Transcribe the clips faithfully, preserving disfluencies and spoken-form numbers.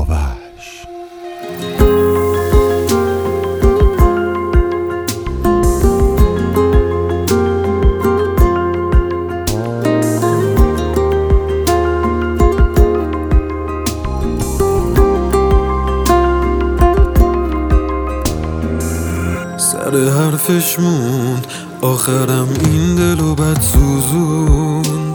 آوش. سر حرفش موند، آخرم این دلو بد سوزوند.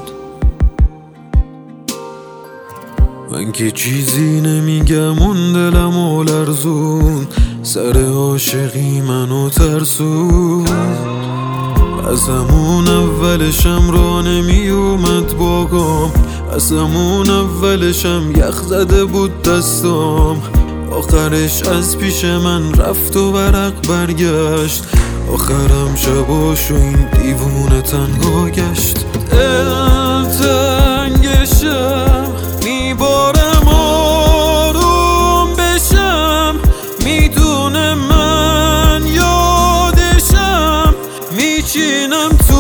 من که چیزی نمیگم اون دلمو لرزوند. سر عاشقی منو ترسوند. از همون اولشم را نمی اومد باگام. از همون اولشم یخ زده بود دستام. آخرش از پیش من رفت و ورق برگشت. آخرم شباشو این دیوونه تنها گشت. دل تنگشم، میبارم آروم بشم. میدونه من یادشم، میچینم تو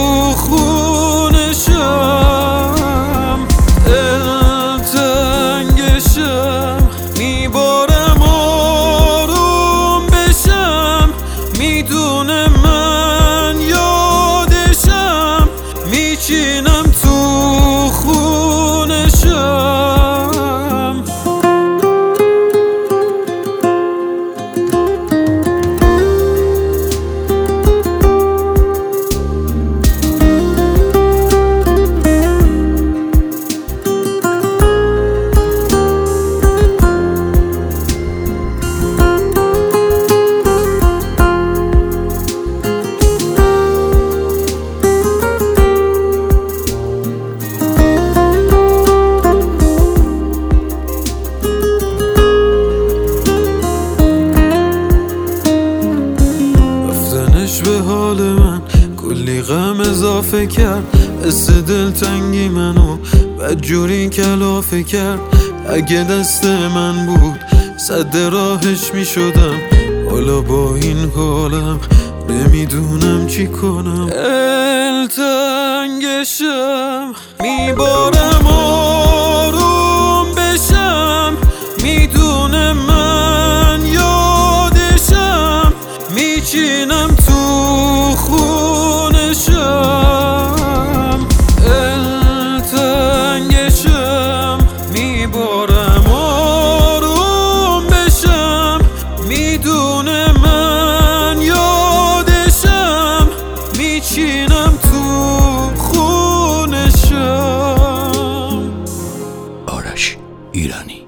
خونشم. دل تنگشم، میبارم آروم بشم. میدونه من یادشم، میچینم تو خونشم. به حال من کلی غم اضافه کرد. حس دلتنگی منو بدجوری کلافه کرد. اگه دست من بود سد راهش می شدم. حالا با این حالم نمیدونم چی کنم. دلتنگشم، میبارم آروم بشم. میدونه من یادشم، میچینم تو خونشم. دلتنگشم، میبارم آروم بشم. میدونه من یادشم، میچینم تو خونشم. آرش ایرانی.